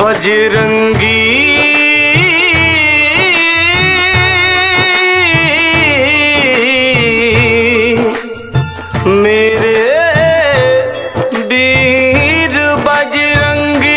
बजरंगी मेरे वीर बजरंगी,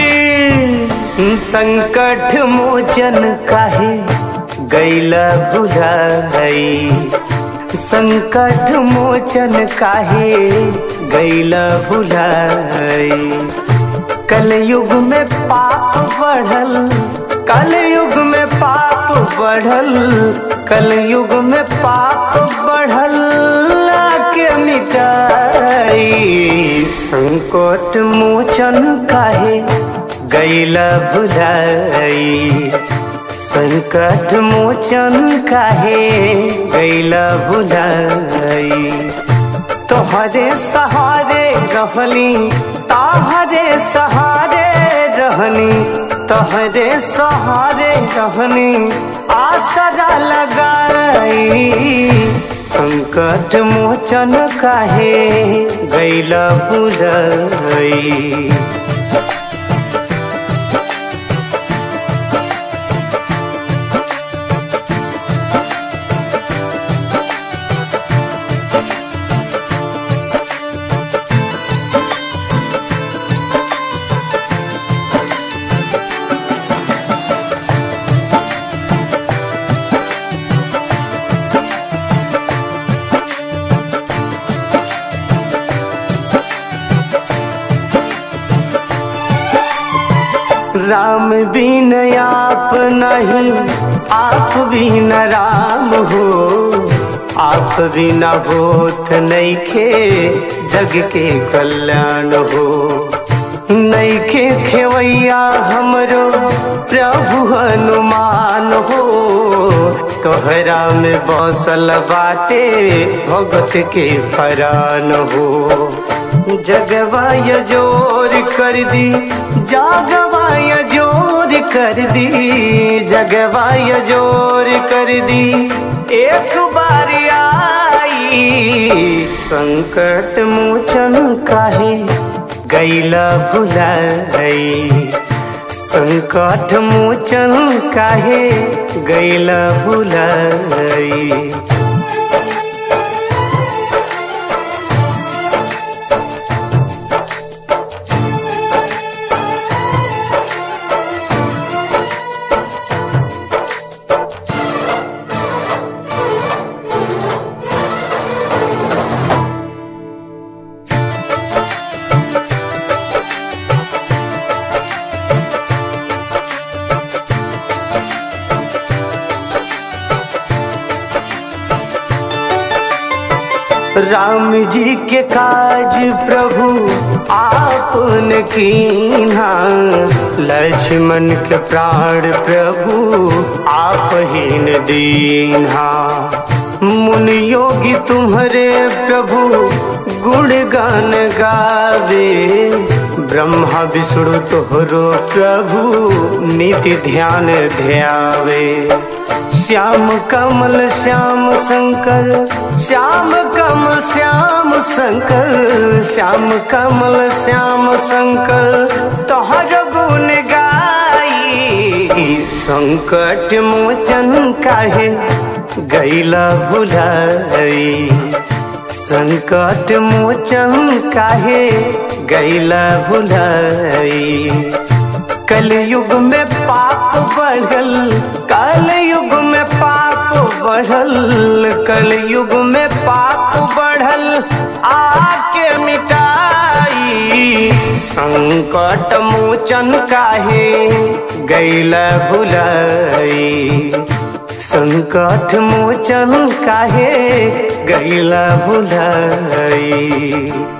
संकट मोचन काहे गैला भुलाई, संकट मोचन काहे गैला भुलाई। कलयुग में पाप बढ़ल, कलयुग में पाप बढ़ल, कलयुग में पाप बढ़ल के मिटाई, संकट मोचन काहे गैला भुलाई, संकट मोचन काहे गैला भुलाई। तोहरे सहारे रहली, तोहरे सहारे रहनी, तोहरे सहारे रहनी आसरा लगाई, संकट मोचन काहे गैला भुलाई। राम बिन आप नहीं, आप बिन राम हो, आप बिना होत नइखे जग के कल्याण हो। नइखे खेवैया हमरो प्रभु हनुमान हो, तोहरा में बसल बाटे भगत के परान हो। जगवाय जोर कर दी, जगवाय जोर कर दी, जगवाय जोर कर दी, एक बार आई, संकट मोचन काहे गैला भुलाई, संकट मोचन काहे गैला भुलाई। राम जी के काज प्रभु आपने कीन्हा, लक्ष्मण के प्राण प्रभु आप ही न दीन्हा। मुनि योगी तुम्हारे प्रभु गुणगान गावे, ब्रह्मा विष्णु तोहरो प्रभु नित्य ध्यान ध्यावे। श्याम कमल श्याम शंकर, श्याम कमल श्याम शंकर, श्याम कमल श्याम शंकर तोहर गुण गाई, संकट मोचन काहे गैला भुलाई, संकट मोचन काहे गैला भुलाई। कलयुग में पाप बढ़ल, कलयुग में पाप बढ़ल, कलयुग में पाप बढ़ल आके मिटाई, संकट मोचन काहे गैला भुलाई, संकट मोचन काहे गैला भुलाई।